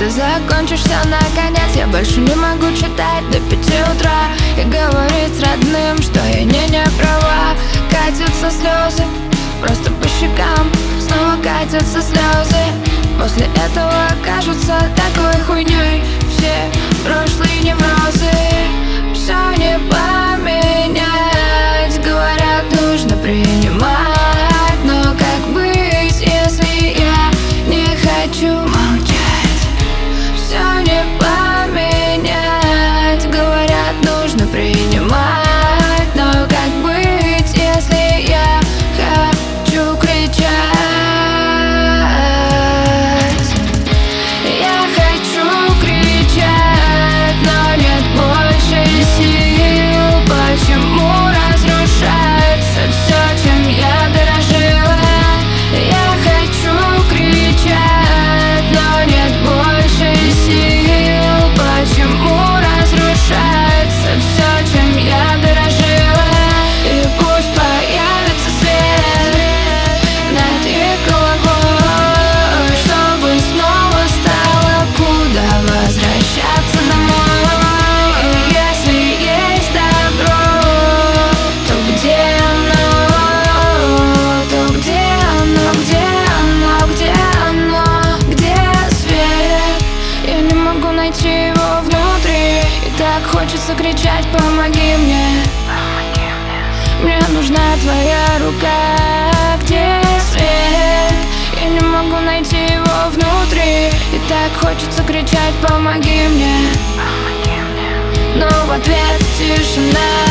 ты закончишься наконец. Я больше не могу читать до 5 утра и говорить с родным, что я не права. Катятся слезы просто по щекам, снова катятся слезы. После этого кажутся такой хуйней все прошлые неврозы. Все не поменять, говорят, нужно принимать. Но как быть, если я не хочу молчать? Все не поменять, говорят, нужно принимать. Но как быть, если я хочу кричать? Я хочу кричать, но нет больше сил. Почему разрушается все, чем я дорожила? Я хочу кричать, но нет больше сил. Почему разрушается все, чем я дорожила? И пусть появится свет над их головой, чтобы снова стало куда возвращаться домой. И если есть добро, то где оно? То где оно? Где оно? Где оно? Где свет? Я не могу найти его внутри, и так хочется кричать: помоги мне. Мне нужна твоя рука. Где свет? Я не могу найти его внутри, и так хочется кричать: помоги мне. Но в ответ тишина.